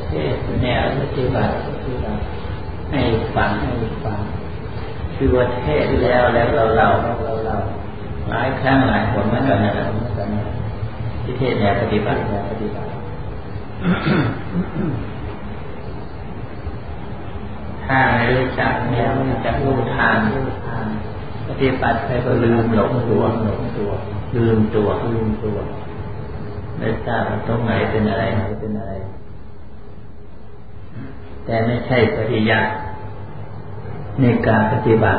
เทศแนวปฏิบัติให้ฟังคือว่าเทศแล้วเราหลายครั้งหลายคนเหมือนกันนะครับที่เทศแนวปฏิบัติถ้าไม่รู้จักแนวจะรู้ทางปฏิบัติไปก็ลืมหลงตัวลืมตัวไม่ทราบตรงไหนเป็นอะไรแต่ไม่ใช่ปริยัติในการปฏิบัติ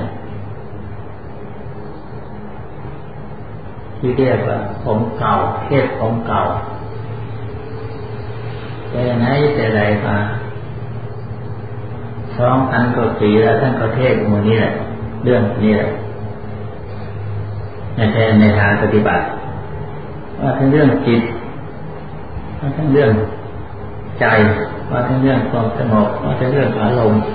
ที่เรียกว่าผมเก่าเทศผมเก่าแต่ไหนแต่ไรมา2,000 กว่าปีแล้วท่านก็เทศหมู่นี้แหละเรื่องนี้แหละในทางปฏิบัติว่าทั้งเรื่องจิตว่าทั้งเรื่องใจว่าทั้งเรื่องความสงบว่าทั้งเรื่องอารมณ์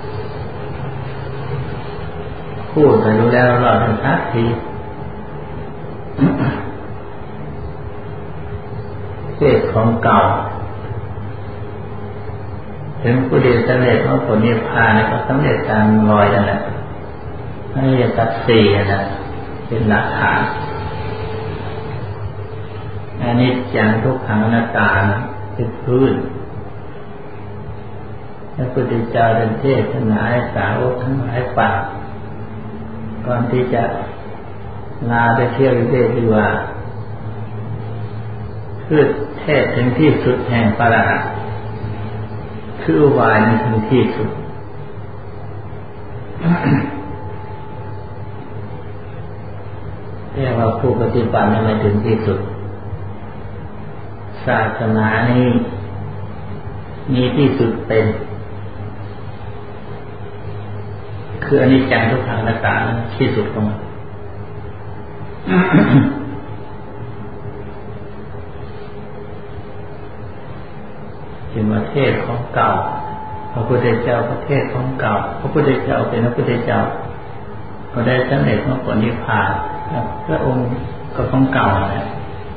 พูดไปรู้แล้วเราทั้งทักทีเทศของเก่าถึงผู้เดียวสำเร็จว่าผลนิพพานก็สำเร็จตามรอยนั่นแหละอริยสัจสี่นะเป็นหลักฐานอนิจจังทุกขังอนัตตาเป็นพื้นพระพุทธเจ้าท่านเทศนาให้สาวกทั้งหลายฟังก่อนที่จะลาไปเที่ยววิเวกดีว่าคือเทศถึงที่สุดแห่งปราหัตคืออุบายนั้นถึงที่สุดแต่ว่าผู้ปฏิบัติไม่ถึงที่สุดศาสนานี้มีที่สุดเป็นคืออนิจจังทุกขังอนัตตาที่สุดของมันเป็นประเทศของเก่าพระพุทธเจ้าประเทศของเก่าพระพุทธเจ้าเป็นพระพุทธเจ้าก็ได้สำเร็จมรรคผลนิพพานพระองค์ก็ของเก่าแหละ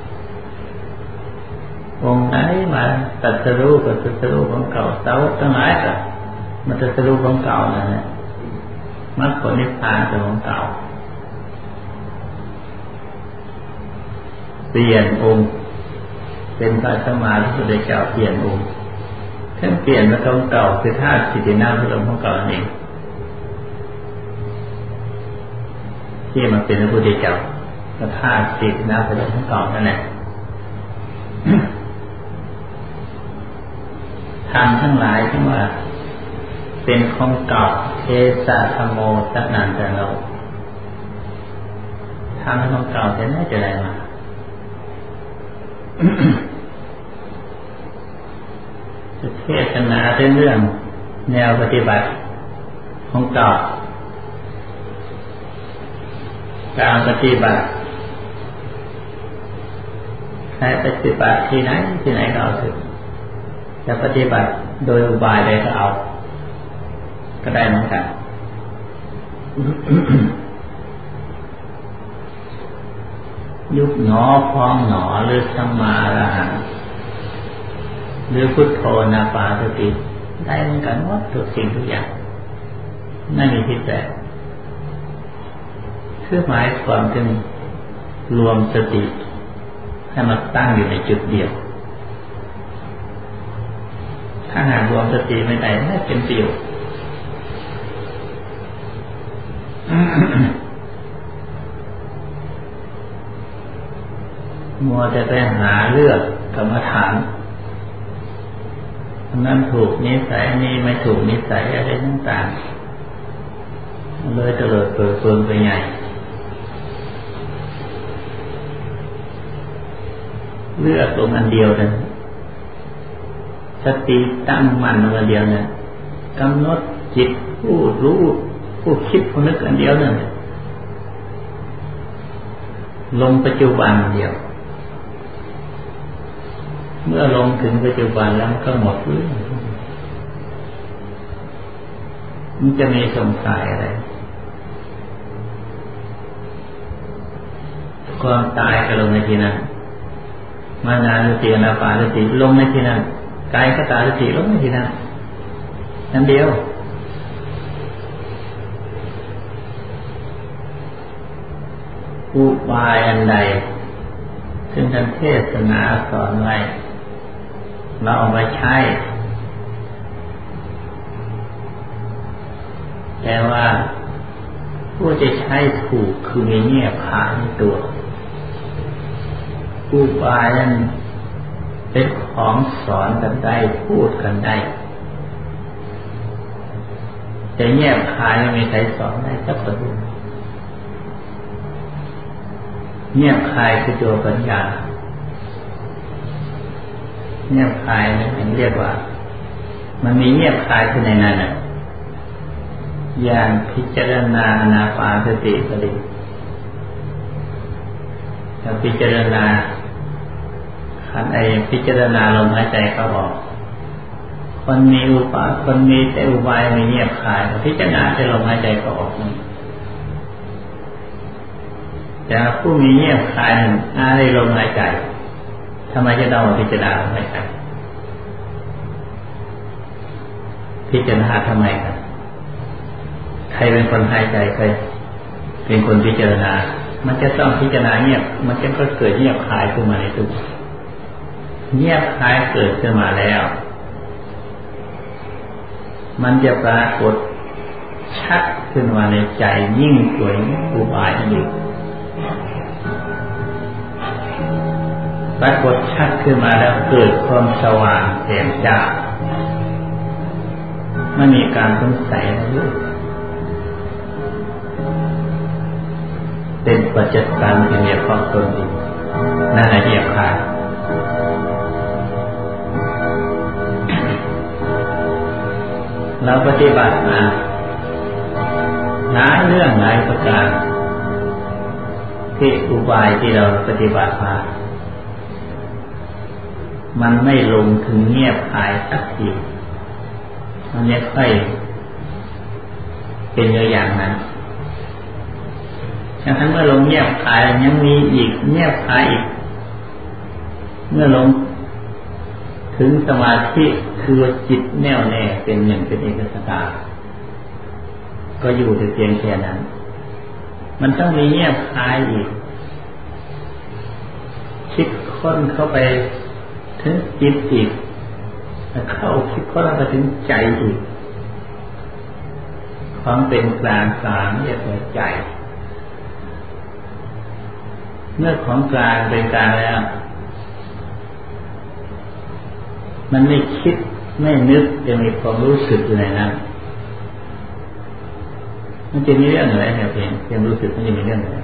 องค์ไหนมาตรัสรู้ก็ตรัสรู้ของเก่าสาวกทั้งหลายก็มาตรัสรู้ของเก่านั่นแหละมรรคผลนิพพานเป็นของเก่าเปลี่ยนองค์เป็นพระสัมมาสัมพุทธเจ้าเปลี่ยนองค์ทั้งเปลี่ยนมาของเก่าคือธาตุสิทธินาพระองค์ของเก่านั่นเองที่มาเป็นพระพุทธเจ้าก็ธาตุสิทธินาพระองค์ของเก่านั่นแหละธรรมทั้งหลายที่ว่าเป็นของเก่าเทสะธรรมโมสัจนันจะเราธรรมของเก่าจะน่าจะได้มาเทศนาเรื่องแนวปฏิบัติของเก่าการปฏิบัติใครปฏิบัติที่ไหนก็เอาถึงจะปฏิบัติโดยอุบายใดก็เอาก็ได้เหมือนกันยุบหนอพองหนอหรือสัมมาอรหังหรือพุทโธนาปาสติได้เหมือนกันหมดทุกสิ่งทุกอย่างไม่มีผิดแปลกคือหมายความถึงรวมสติให้มันตั้งอยู่ในจุดเดียวถ้าหากรวมสติไม่ได้ไม่เป็นประโยชน์มัวจะไปหาเลือกกรรมฐานนั่นถูกนิสัยนี่ไม่ถูกนิสัยอะไรต่างๆเลยเตลิดเปิดเปิงไปใหญ่เลือกตรงอันเดียวนั้นสติตั้งมั่นตรงอันเดียวนั้นกำหนดจิตผู้รู้ผู้คิดผู้นึกอันเดียวนั้นลงปัจจุบันเดียวเมื่อลงถึงปัจจุบันแล้วก็หมดเรื่องมันจะมีสงสัยอะไรความตายก็ลงในที่นั้นมานานุสติอนาปานสติลงในที่นั้นกายคตาสติลงไปที่นั่นนั่นเดียวอุบายอันใดซึ่งท่านเทศนาสอนไว้เราเอามาใช้แต่ว่าผู้จะใช้ถูกคือมีเงียบขายในตัวอุบายนั้นเป็นของสอนกันได้พูดกันได้แต่เงียบขายไม่มีใครสอนได้สักคนเงียบคายคือตัวปัญญาเงียบคายนั่นเรียกว่ามันมีเงียบคายขึ้นในนั้นน่ะอย่างพิจารณาอานาปานสติก็ดีถ้าพิจารณาพิจารณาลมหายใจเข้าออกคนมีแต่อุบายมีเงียบคายพิจารณาแต่ลมหายใจเข้าออกแต่ผู้มีเงียบคายหนึ่งอะไรลมหายใจทำไมจะต้องพิจารณาลมหายใจพิจารณาทำไมกันใครเป็นคนหายใจใครเป็นคนพิจารณามันจะต้องพิจารณาเงียบมันจะก็เกิดเงียบคายขึ้นมาในตัวเงียบคายเกิดขึ้นมาแล้วมันจะปรากฏชัดขึ้นมาในใจยิ่งกว่าอุบายอื่นปรากฏชัดขึ้นมาแล้วเกิดความสว่างแจ่มจ้าไม่มีการสงสัยอะไรเลยเป็นปัจจัยการที่เรียกความตนเองนั่นแหละเรียกขาดเราปฏิบัติมาหลายเรื่องหลายประการที่อุบายที่เราปฏิบัติมามันไม่ลงถึงเงียบหายสักทีมันไม่ค่อยเป็นอย่างนั้นฉะนั้นเมื่อลงเงียบหายยังมีอีกเงียบหายอีกเมื่อลงถึงสมาธิคือจิตแน่วแน่เป็นหนึ่งเป็นเอกคตาก็อยู่แต่เพียงแค่นั้นมันต้องมีเงียบหายอีกคิดค้นเข้าไปถึงจิตอีกเข้าคิดค้นเข้าไปถึงใจอีกความเป็นกลางเรียกว่าใจเมื่อของกลางเป็นกลางแล้วมันไม่คิดไม่นึกจะมีความรู้สึกอยู่ในนั้นมันจะมีเรื่องอะไรเนี่ยเพียงรู้สึกมันจะมีเรื่องอะไร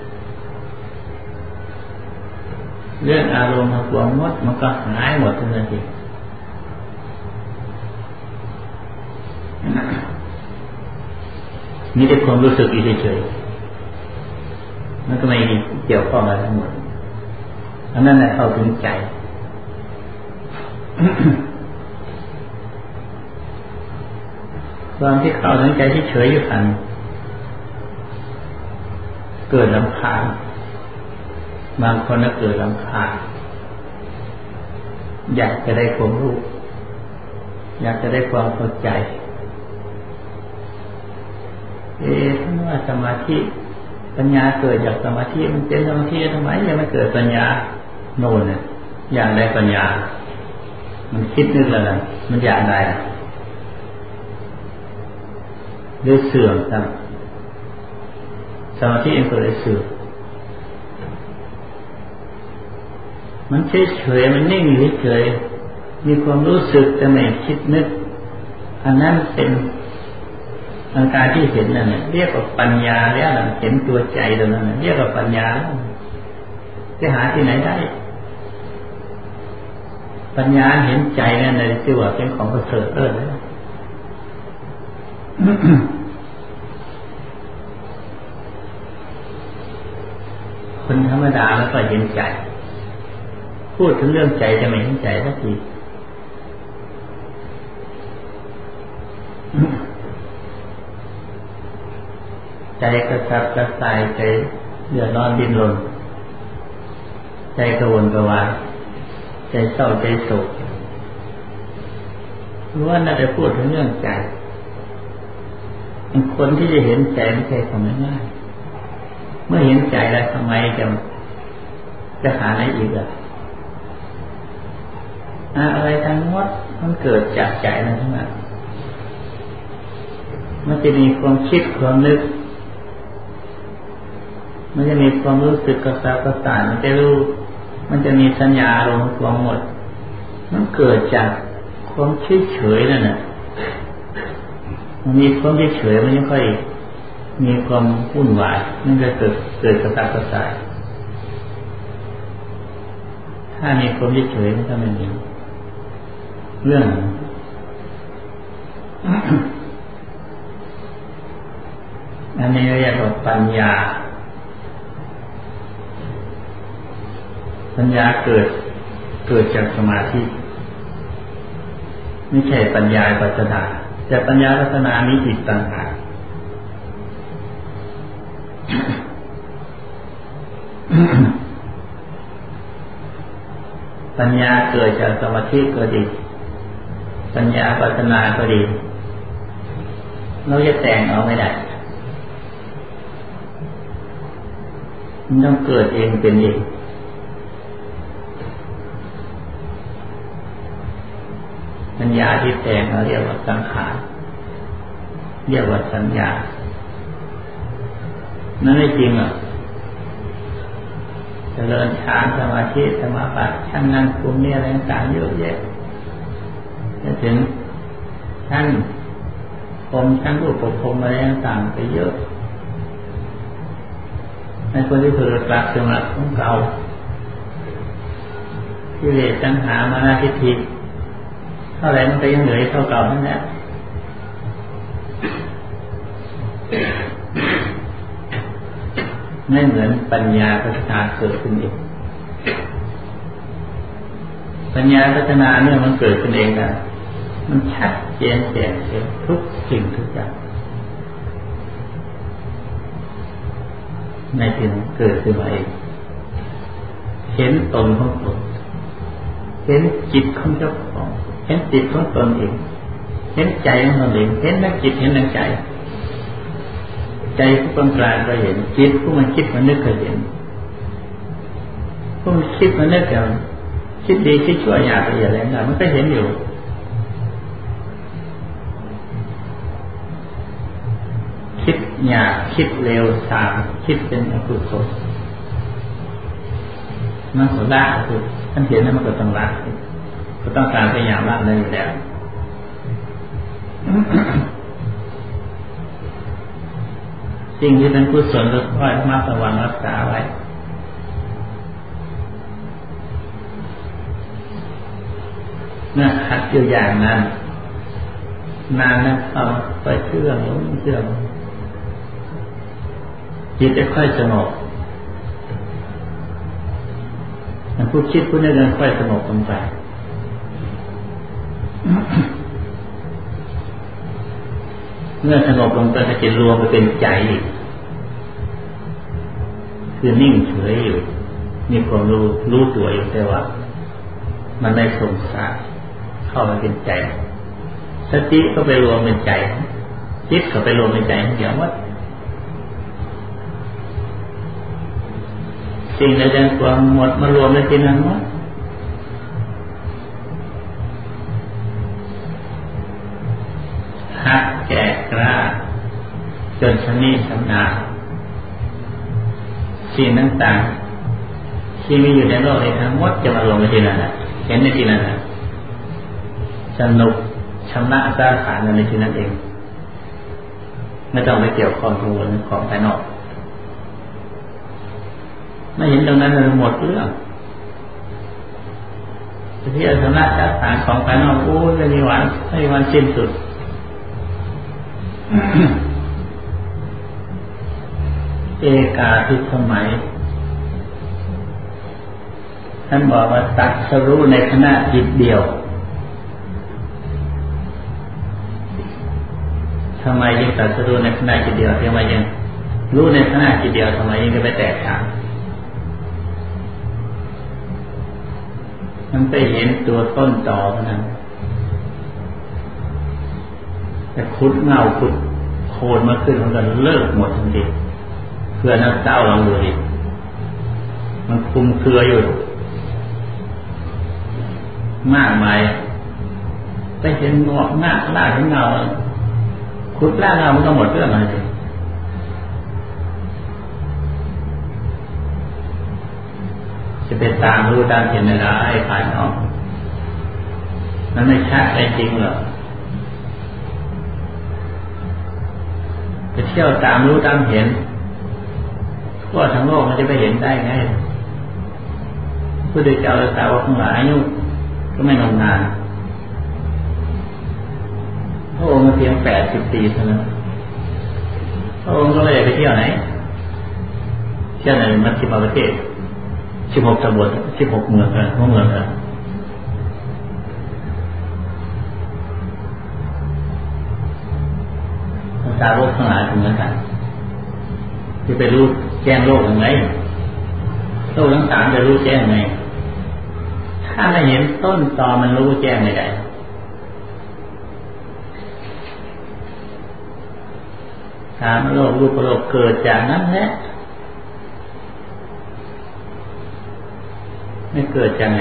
เรื่องอารมณ์ทั้งปวงหมดมันก็หายหมดทันทีมีแต่ความรู้สึกอยู่เฉยๆมันก็ไม่เกี่ยวข้องอะไรทั้งหมดอันนั้นแหละเข้าถึงใจความที่เข้าถึงใจที่เฉยอยู่ทันเกิดรำคาญบางคนก็เกิดรำคาญอยากจะได้ความรู้อยากจะได้ความเข้าใจท่านว่าสมาธิปัญญาเกิดจากสมาธิมันเป็นสมาธิทำไมยังไม่เกิดปัญญาโน่นเนี่ยอยากได้ปัญญามันคิดนึกแล้วนะมันอยากได้หรือเสื่อมครับสมาธิเองก็เลยเสื่อมมันเฉยๆมันนิ่งอยู่เฉยมีความรู้สึกแต่ไม่คิดนึกอันนั้นเป็นอาการที่เห็นนั่นเรียกว่าปัญญาแล้วเห็นตัวใจตรงนั้นเรียกว่าปัญญาจะหาที่ไหนได้ปัญญาเห็นใจนั่นเลยที่ว่าเป็นของประเสริฐเลยคนธรรมดาแล้วก็เห็นใจพูดถึงเรื่องใจจะไม่เห็นใจสักทีใจกระสับกระส่ายใจเดือดร้อนดิ้นรนใจกระวนกระวายใจเศร้าใจโศกรู้ว่าน่าจะพูดถึงเรื่องใจคนที่จะเห็นใจไม่ใช่ทำง่ายเมื่อเห็นใจแล้วทำไมจะหาอะไรอีกอะไรทั้งหมดมันเกิดจากใจนั่นทั้งนั้นมันจะมีความคิดความนึกมันจะมีความรู้สึกกระสับกระส่ายมันจะรู้มันจะมีสัญญาลงตัวหมดมันเกิดจากความเฉยๆนั่นน่ะมันมีความเฉยๆมันไม่ค่อยมีความวุ่นวายมันจะเกิดกระสับกระส่ายถ้ามีความเฉยๆมันก็ไม่มีเรื่องอันนี้เรียกว่าปัญญาเกิดจากสมาธิไม่ใช่ปัญญาปัจจนาแต่ปัญญาปัจจนานี้อีกต่างหากปัญญาเกิดจากสมาธิก็ดีปัญญาปัจจนาก็ดีเราจะแต่งเอาไม่ได้มันต้องเกิดเองเป็นเองปัญญาที่แต่งเราเรียกว่าสังขารเรียกว่าสัญญานั่นไม่จริงหรอกเจริญฌานสมาธิสมาบัติชั้นนั้นกลุ่มนี้อะไรต่างๆเยอะแยะจะถึงชั้นพรหมชั้นรูปพรหมอะไรต่างๆไปเยอะในคนที่ฝึกหลักสมาธิของเก่าที่เรียนตัณหามานะทิฏฐิเท่าไรมันก็ยังเหลือเท่าเก่านั่นแหละไม่เหมือนปัญญาพัฒนาเกิดขึ้นเองปัญญาพัฒนาเนี่ยมันเกิดขึ้นเองนะมันชัดเจนแจ่มแจ้งทุกสิ่งทุกอย่างในที่นั้นเกิดขึ้นมาเองเห็นตนของตนเห็นจิตของเจ้าของเห็นจิตของตนเองเห็นใจของตนเองเห็นทั้งจิตเห็นทั้งใจใจผู้กลางก็เห็นจิตผู้มันคิดมันนึกก็เห็นผู้มันคิดมันนึกก็คิดดีคิดชั่วหยาบละเอียดอะไรต่างมันก็เห็นอยู่คิดหยาบคิดเร็วสามคิดเป็นอกุศลมันขอละคือท่านเห็นแล้วมันก็ต้องละก็ต้องการพยายามละเลยอยู่แล้วสิ่งที่เป็นกุศลก็ค่อยมาระวังรักษาไว้เมื่อขัดอยู่อย่างนั้นนานนะเอาไปเชื่อมจิตจะค่อยสงบมันผู้คิดผู้นึกค่อยสงบลงไปเมื่อสงบลงไปก็จะรวมไปเป็นใจคือนิ่งเฉยอยู่มีความรู้ตัวอยู่แต่ว่ามันได้ส่งสารเข้าไปเป็นใจสติก็ไปรวมเป็นใจจิตก็ไปรวมเป็นใจเดี๋ยวว่าสิ่งใดๆความหมดมารวมในที่นั้นว่าหัดแก่กล้าจนชำนิชำนาญสิ่งต่างๆที่มีอยู่ในโลกนี้ทั้งหมดจะมารวมในที่นั้นเห็นในที่นั้นสนุกชำระสาขาในที่นั้นเองไม่ต้องไปเกี่ยวข้องกับของภายนอกไม่เห็นตรงนั้นเลยหมดเรื่องที่ชำระสาขาของภายนอกโอ้ยไม่มีวันสิ้นสุดเอกาทิสมัยท่านบอกว่าตรัสรู้ในขณะจิตเดียวทำไมยังตรัสรู้ในขณะจิตเดียวทำไมยังรู้ในขณะจิตเดียวทำไมยังจะไปแตกต่างมันไปเห็นตัวต้นตอนั้นแต่ขุดเงาขุดโคนมาขึ้นมันก็เลิกหมดทันทีเพื่อนักเจ้าลองดูดิมันคุมเครืออยู่มากมายไปเห็นงอกหน้าล่าเห็นเงาขุดล่าเงามันก็หมดเรื่องอะไรเลยจะไปตามรู้ตามเห็นอะไรภายนอกมันไม่ชัดไม่จริงหรอกไปเที่ยวตามรู้ตามเห็นทั่วทั้งโลกมันจะไปเห็นได้ไงผู้ใดเจ้าสาวทั้งหลายอายุก็ไม่นานพระองค์เพียง80 ปีเท่านั้นพระองค์ก็เลยไปเที่ยวไหนเที่ยวในมัชฌิมประเทศ16 ตำบล16 เมืองหัวเมืองสาวกทั้งหลายเหมือนกันจะไปรู้แจ้งโลกยังไงโลกทั้ง3จะรู้แจ้งไงถ้าไม่เห็นต้นตอมันรู้แจ้งไม่ได้ถามโลกรูปโลกเกิดจากนั้นแหละไม่เกิดจากไหน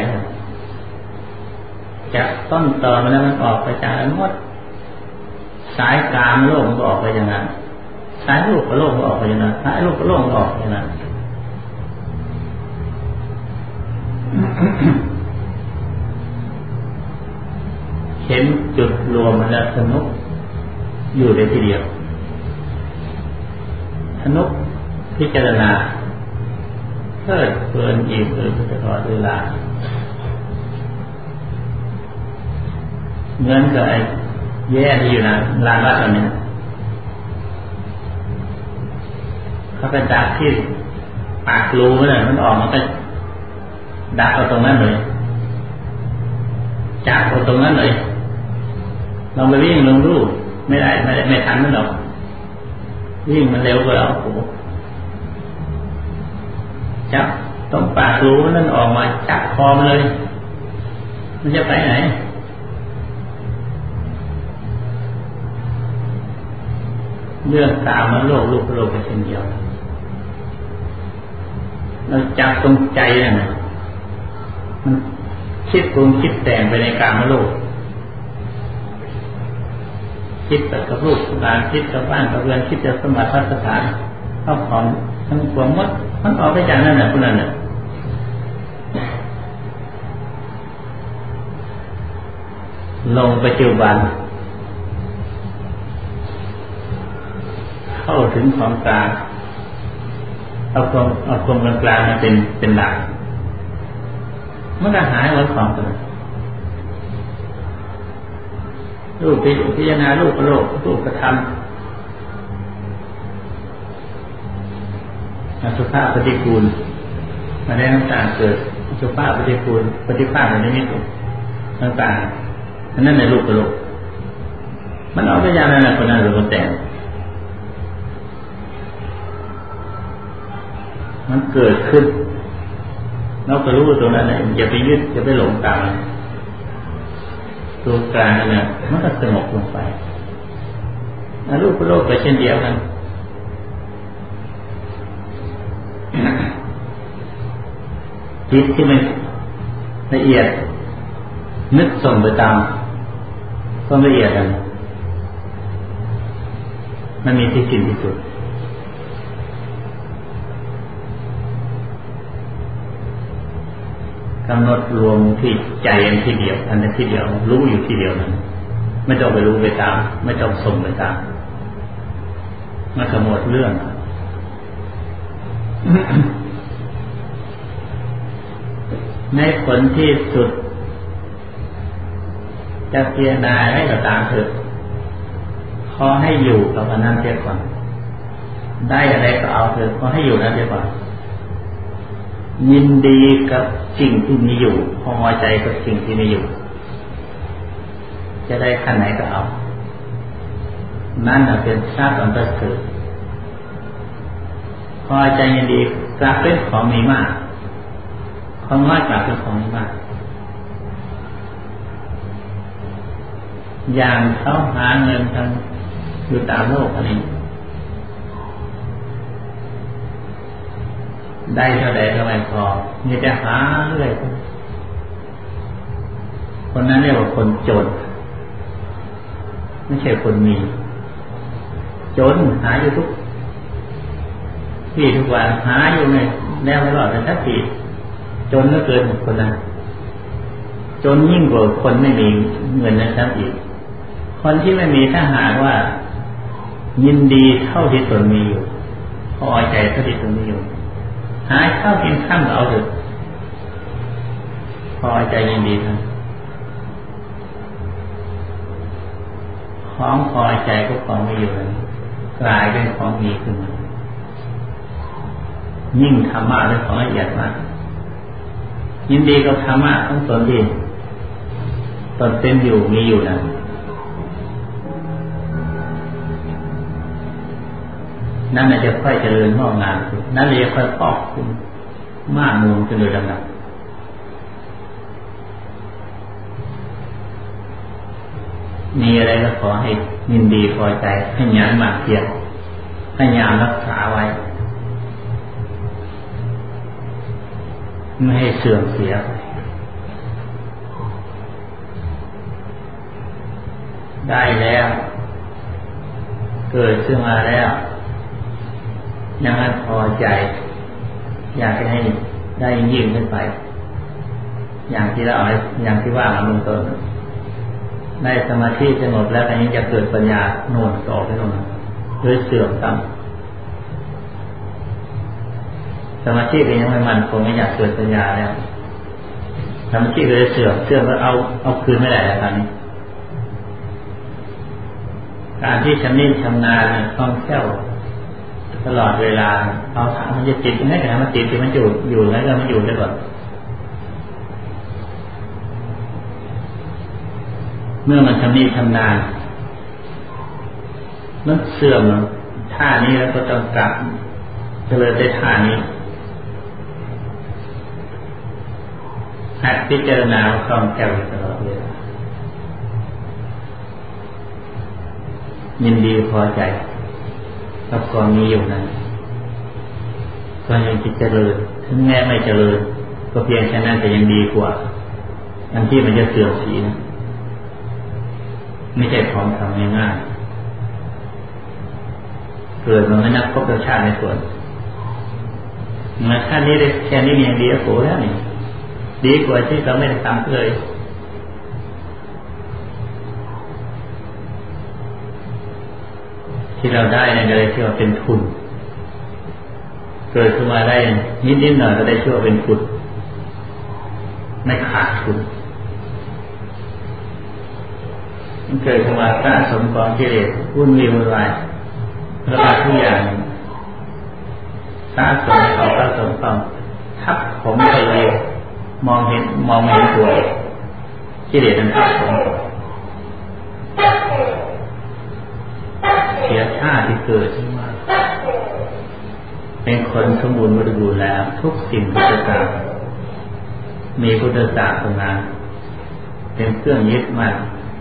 จากต้นตอมันแล้วมันออกไปจากนั้นหมดสายกลางโลกมันก็ออกไปอย่างนั้นสายรูปโลกมันออกไปอย่างนั้นสายรูปโลกมันออกไปอย่างนั้นเห็นจุดรวมมันแล้วสนุกอยู่ในทีเดียวสนุกพิจารณาเพลิดเพลินอิ่มเอิบตลอดเวลาเงินกับไอ้แย่ที่อยู่นะลานวัดตอนนี้เขาไปดักที่ปากรูเนี่ยมันออกมันก็ดักเอาตรงนั้นเลยจับเอาตรงนั้นเลยลองไปวิ่งลงรูปไม่ได้ไม่ทันมันหรอกวิ่งมันเร็วกว่าเราโอ้จับตรงปากรูนั่นออกมาจับคอมันเลยมันจะไปไหนเรื่องตามมาโลกรูปโลกเป็นเช่นเดียวเราจับตรงใจนั่นน่ะมันคิดปรุงคิดแต่งไปในกามโลกคิดกับรูปการคิดกับบ้านกับเรือนคิดกับสมบัติสถานเข้าของทั้งปวงหมดมันออกไปจากนั่นน่ะพวกนั้นน่ะลงปัจจุบันเข้าถึงของกลางเอาความกลางมาเป็นหลักมันก็หายหมดของตัวรูปพิจารณารูปโลกรูปกระทำอสุภะปฏิกูลมาได้ต่างๆเกิดอสุภะปฏิกูลปฏิภาคในนิมิตต่างๆนั่นในรูปโลกมันเอาไปอย่างนั้นแหละคนนั้นหรือคนแต่งมันเกิดขึ้นเราก็รู้ตรงนั้นแหละอย่าไปยึดอย่าไปหลงตามตัวกลางเนี่ยมันก็สงบลงไปรูปโลกไปเช่นเดียวกันจิตที่มันละเอียดนึกส่งไปตามความละเอียดนั้นมันมีที่สิ้นที่สุดกำหนดรวมที่ใจอันที่เดียวอันนั้นที่เดียวรู้อยู่ที่เดียวนั้นไม่ต้องไปรู้ไปตามไม่ต้องส่งไปตามมันก็หมดเรื่อง ในผลที่สุดจะพิจารณาอะไรก็ตามเถอะขอให้อยู่กับอันนั้นเสียก่อนได้อะไรก็เอาเถอะขอให้อยู่นั้นเสียก่อนยินดีกับสิ่งที่มีอยู่พอใจกับสิ่งที่มีอยู่จะได้ขั้นไหนก็เอานั่นเป็นทราบอันประเสริฐพอใจยินดีกลับเป็นของมีมากของน้อยกลับเป็นของมีมากอย่างเขาหาเงินทางอยู่ตามโลกอันนี้ได้เท่าใดเท่าไหร่พอมีแต่หาเลยคนนั้นเรียกว่าคนจนไม่ใช่คนมีจนหาอยู่ทุกที่ทุกวันหาอยู่ไงแน่ไม่รอดแต่ทักทีจนก็เกินคนนั้นจนยิ่งกว่าคนไม่มีเงินนั้นอีกคนที่ไม่มีถ้าหากว่ายินดีเท่าที่ตนมีอยู่พอใจเท่าที่ตนมีอยู่หาข้าวกินข้ามเอาเถอะพอใจยินดีทั้งของพอใจก็ของมีอยู่นั้นกลายเป็นของมีขึ้นมายิ่งธรรมะเป็นของละเอียดมากยินดีกับธรรมะทั้งตนดีตนเป็นอยู่มีอยู่นั้นนั่นจะค่อยเจริญงอกงามขึ้นนั่นจะค่อยปอกขึ้นมากมูลขึ้นโดยลำดับมีอะไรก็ขอให้ยินดีพอใจให้ญาณหมั่นเพียรพยายามรักษาไว้ไม่ให้เสื่อมเสียไปได้แล้วเกิดขึ้นมาแล้วยังไม่พอใจอยากจะให้ได้ยิ่งขึ้นไปอย่างที่เราอย่างที่ว่ามาเบื้องต้นได้สมาธิสงบแล้วแต่ยังจะเกิดปัญญาโน่นต่อไปโน่นหรือเสื่อมซ้ำสมาธิก็ยังไม่มั่นคงไม่อยากเกิดปัญญาแล้วสมาธิก็จะเสื่อมก็เอาคืนไม่ได้แล้วตอนนี้การที่ชำนิชำนาญคล่องแคล่วตลอดเวลาเอาถามมันจะติดให้แต่มันติดที่มันอยู่แล้วก็มันอยู่ได้ก่อนเมื่อมันชำนิชำนาญมันเสื่อมท่านี้แล้วก็ต้องกลับเจริญได้ท่านี้หัดพิจารณาคล่องแคล่วตลอดเวลายินดีพอใจกับความมีอยู่นั้นก็ยังจะเจริญถึงแม้ไม่เจริญก็เพียงแค่นั้นแต่ยังดีกว่าอันที่มันจะเสื่อมสีนะไม่ใช่ของทำง่ายๆเกิดมาไม่นับพบชาติในส่วนมาชาตินี้ได้แค่นี้ยังดีโผล่แล้วนี่ดีกว่าที่เราไม่ได้ทำเลยที่เราได้เนี่ยเลยชื่อว่าเป็นทุนเกิดขึ้นมาได้นิดๆหน่อยก็ได้ชื่อว่าเป็นทุนไม่ขาดทุนมันเกิดขึ้นมาสะสมกองกิเลสวุ่นวายแล้วก็ทุกอย่างสะสมเข้าทับผมไปเลยมองไม่เห็นตัวกิเลสมันทับผมเสียชาติที่เกิดขึ้นมาเป็นคนสมบูรณ์บริบูรณ์แล้วทุกสิ่งทุกอย่างมีพุทธศาสนาเป็นเครื่องยึดมั่น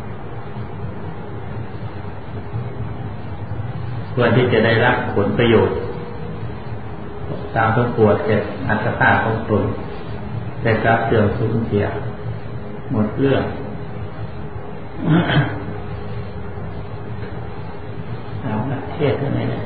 ควรที่จะได้รับผลประโยชน์ตามสมควรแก่อัตภาพของตนแต่กลับเสื่อมสูญเสียหมดเรื่องเอาเทศอะไรเนี่ย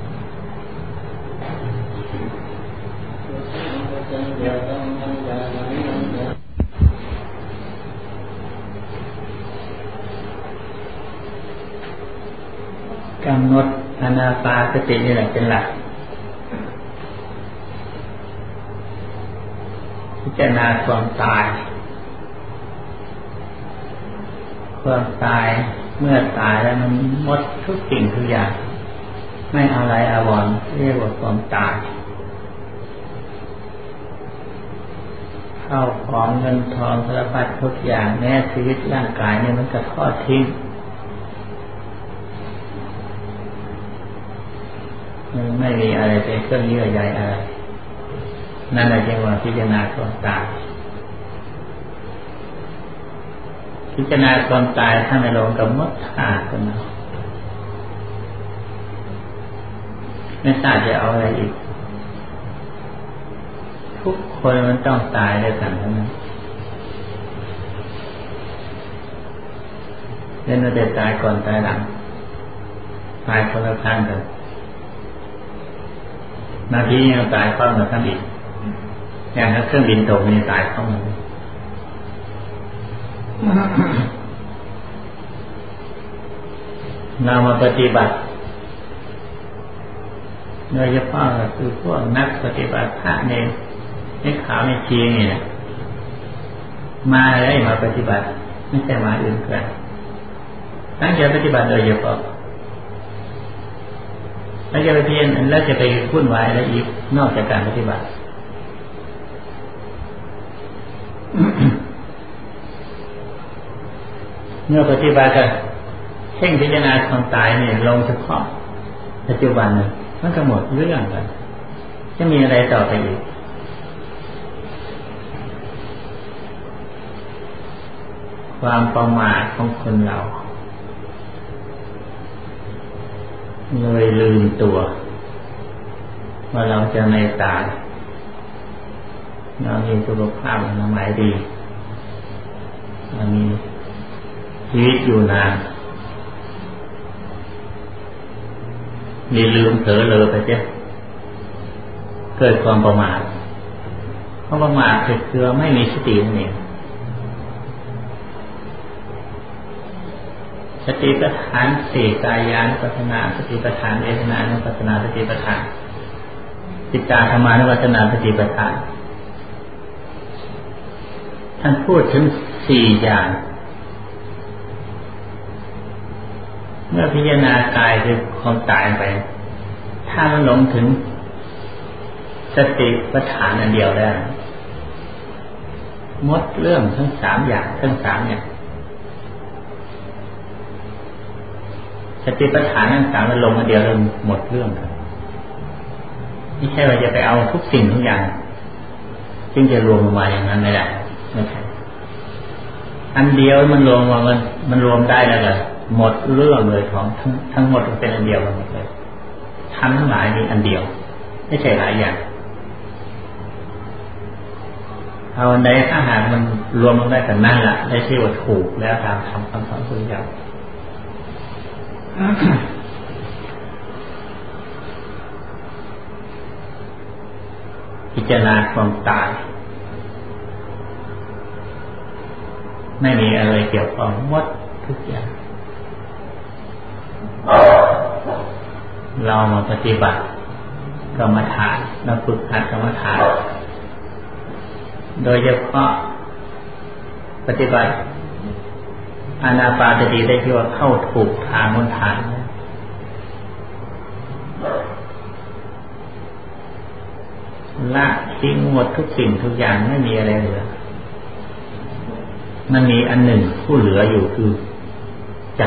กำหนดอานาปานสตินี่แหละเป็นหลักพิจารณาความตายเมื่อตายแล้วมันหมดทุกสิ่งทุกอย่างไม่อะไรอาวรณ์เรียกว่าความตายเข้าของเงินทองสารพัดทุกอย่างแม้ชีวิตร่างกายเนี่ยมันก็ทอดทิ้งไม่มีอะไรเป็นเครื่องเยื่อใยอะไรนั่นแหละจึงว่าพิจารณาความตายพพิจารณาความตายถ้าไม่ลงกับมดขาดกันนะไม่ทราบจะเอาอะไรอีกทุกคนมันต้องตายด้วยกันทั้งนั้นเล่นว่าจะตายก่อนตายหลังตายคนละข้างกันนาทียังตายเข้ามาทั้งอีกอย่างถ้าเครื่องบินตกมีตายเข้ามาเรามาปฏิบัติโดยเฉพาะคือพวกนักปฏิบัติพระเนรในขาวในชีนี่นะมาอะไรมาปฏิบัติไม่ใช่มาอื่นเกินตั้งใจปฏิบัติโดยเฉพาะแล้วจะไปเพียรแล้วจะไปวุ่นวายอะไรอีกนอกจากการปฏิบัติเมื่อปฏิบัติก็เพ่งพิจารณาความตายเนี่ยลงเฉพาะปัจจุบันเนี่ยมันก็หมดเรื่องกันจะมีอะไรต่อไปอีกความประมาทของคนเราเลยลืมตัวว่าเราจะไม่ตายเรามีสุขภาพอนามัยดีเรามีชีวิตอยู่นานมีลืมเผลอเลยไปเจ้เกิดความประมาทเพราะประมาทคือไม่มีสตินั่นเองสติปัฏฐานสี่กายานุปัสสนาสติปัฏฐานเวทนานุปัสสนาสติปัฏฐานจิตตธรรมานุปัสสนาสติปัฏฐานท่านพูดถึงสี่อย่างเมื่อพิจารณากายคือความตายไปถ้ามันหลงถึงสติปัฏฐานอันเดียวได้หมดเรื่องทั้งสามอย่างทั้งสามเนี่ยสติปัฏฐานทั้งสามมันลงอันเดียวแล้วหมดเรื่องไม่ใช่ว่าจะไปเอาทุกสิ่งทุกอย่างจึงจะรวมลงมาอย่างนั้นไม่ได้ไม่ใช่อันเดียวมันรวมมามันรวมได้แล้วก็หมดเรื่องเลยของทั้งหมดมันเป็นอันเดียวกันหมดเลยทั้งหลายมีอันเดียวไม่ใช่หลายอย่างเอาอันใดถ้าหากมันรวมลงได้กันนั่นแหละได้ชื่อว่าถูกแล้วตามคำสอนของพระพุทธเจ้าพิจารณาความตายไม่มีอะไรเกี่ยวข้องหมดทุกอย่างเรามาปฏิบัติกรรมฐานเราฝึกหัดกรรมฐานโดยเฉพาะปฏิบัติอานาปานสติได้ที่ว่าเข้าถูกทางบนทางละทิ้งหมดทุกสิ่งทุกอย่างไม่มีอะไรเหลือมันมีอันหนึ่งผู้เหลืออยู่คือใจ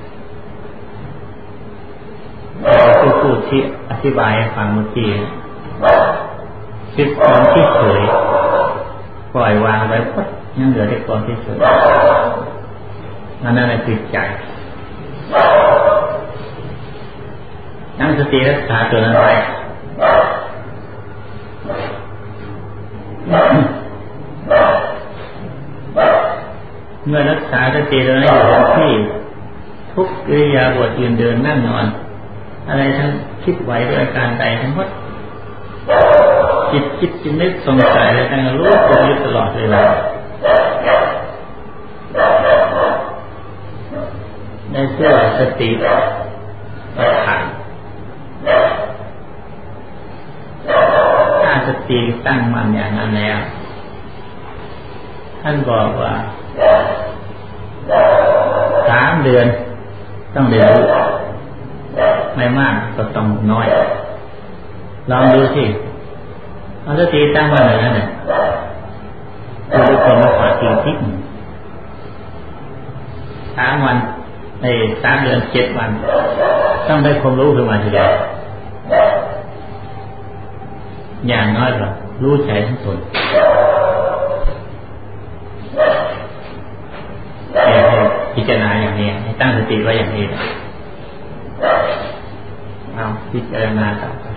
คือผู้ที่อธิบายฟังเมื่อกี้คือความที่เฉยปล่อยวางไว้ปุ๊บยังเหลือแต่ความที่เฉยนั่นแหละคือใจนั่งสติรักษาตัวนั้นไว้เมื่อรักษาสติตัวนั้นอยู่ที่ทุกอิริยาบถยืนเดินนั่งนอนอะไรทั้งคิดไหวด้วยการใดทั้งหมดจิตจึงนึกสงสัยอะไรทั้งรู้ตัวอยู่ตลอดเวลาได้เชื่อสติปัฏฐานถ้าสติตั้งมั่นอย่างนั้นแล้วท่านบอกว่า3 เดือนต้องเรียนรู้ไม่มากก็ต้องน้อยลองดูสิเอาสติตั้งมั่นอย่างนั้นเนี่ยคือคนมาขอจริงๆ3 วัน3 เดือน7 วันต้องได้ความรู้ขึ้นมาทีเดียวอย่างน้อยก็รู้ใจทั้งตนแต่ให้พิจารณาอย่างนี้ให้ตั้งสติไว้อย่างนี้เอาพิจารณาต่อไป